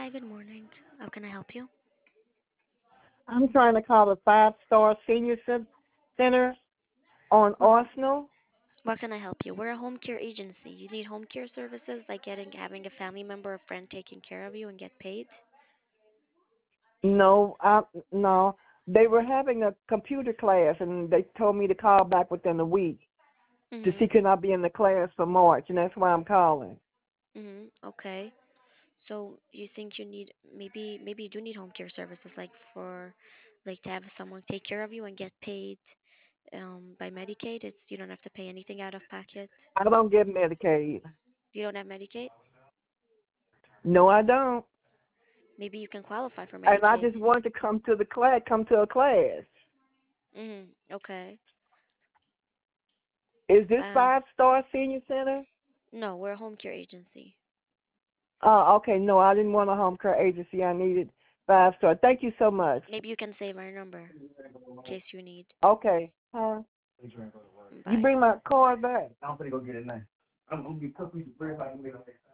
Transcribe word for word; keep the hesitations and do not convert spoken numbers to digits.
Hi, good morning. How can I help you? I'm trying to call the Five Star Senior Cen- Center on Mm-hmm. Arsenal. What can I help you? We're a home care agency. You need home care services like getting having a family member or friend taking care of you and get paid? No, I, no. They were having a computer class, and they told me to call back within a week to Mm-hmm. see can I be in the class for March, and that's why I'm calling. Mm-hmm. Okay. So you think you need maybe maybe you do need home care services like for like to have someone take care of you and get paid um by Medicaid. It's you don't have to pay anything out of pocket. I don't get Medicaid. You don't have Medicaid? No, I don't. Maybe you can qualify for And I Medicaid. just wanted to come to the class, come to a class. Mm-hmm. Okay. Is this Uh, Five Star Senior Center? no, we're a home care agency. Oh, okay. No, I didn't want a home care agency. I needed Five Star. Thank you so much. Maybe you can save our number in case you need. Okay. Huh? You Bye. bring my card back.